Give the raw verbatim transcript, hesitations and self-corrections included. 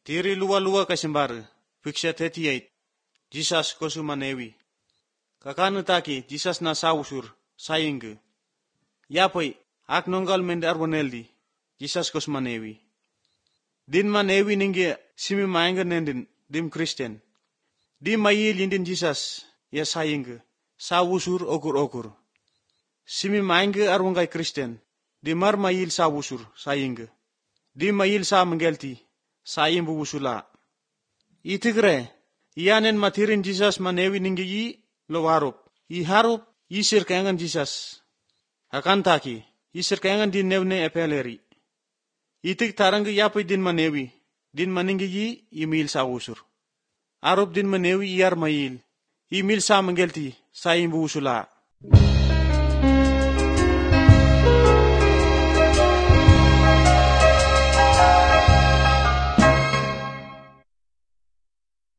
Tiri lua-lua kasimbara, piksha thirty-eight, Jesus kosumanewi. Kakanu taki Jesus na sausur, sayingu. Yapoi, ak nonggal mende arwaneldi, Jesus kosumanewi. Din manewi ningi simi maenga nendin, dim Christian. Di mayil yindin Jesus, ya sayingu, sawusur okur-okur. Simi maenga arwangai Christian, di mar mayil sawusur, sayingu. Di mayil sa menggelti, sayimbu wusula. Itigre, iyanen matirin Jesus manewi ningi yi lo harup. I harup, i sirkayangan Jesus. Akan taki, i sirkayangan din nevne epeleri. Itig tarangga yapoy din manewi, din maningi yi i mil sa usur. Arup din manewi iyar mayil, i mil sa menggelti, sayimbu wusula.